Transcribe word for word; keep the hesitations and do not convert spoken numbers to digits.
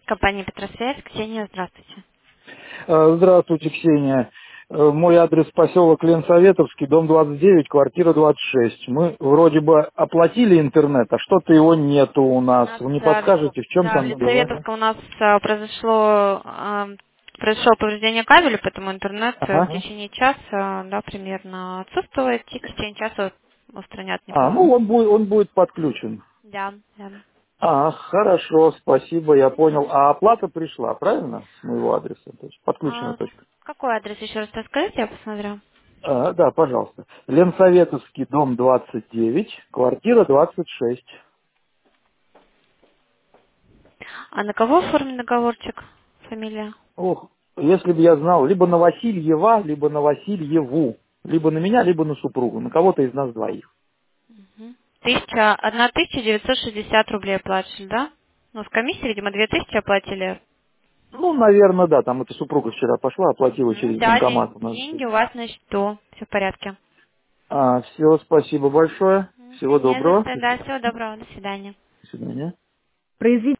Компания Петросвязь. Ксения, здравствуйте. Э, Здравствуйте, Ксения. Э, Мой адрес поселок Ленсоветовский, дом двадцать девять, квартира двадцать шесть. Мы вроде бы оплатили интернет, а что-то его нету у У нас. нас, Вы не э, в- подскажете, в чем да, в там дело? Лицеветовском у нас э, произошло, э, произошло повреждение кабеля, поэтому интернет э, в Ага. течение часа, да, примерно отсутствует, и в течение часа устранят А, ну неполадки. он будет, он будет подключен. Да, да. А, хорошо, спасибо, я понял. Мгм. А оплата пришла, правильно, с моего адреса? То есть подключена А, точка. какой адрес еще раз расскажите, я посмотрю. А, да, пожалуйста. Ленсоветовский, дом двадцать девять, квартира двадцать шесть. А на кого оформлен договорчик? Фамилия? Ох, если бы я знал, либо на Васильева, либо на Васильеву. Либо на меня, либо на супругу. На кого-то из нас двоих. Мгм. Тысяча, одна тысяча девятьсот шестьдесят рублей оплачивали, да? Ну, с комиссией, видимо, две тысячи оплатили. Ну, наверное, да. Там эта супруга вчера пошла, оплатила Мгм. через Да, банкомат ден- у нас здесь. деньги у вас на счету. Все в порядке. А, все, спасибо большое. Мгм. Да Всего не за доброго. что, До да, свидания. всего доброго, до свидания. До свидания. Произведение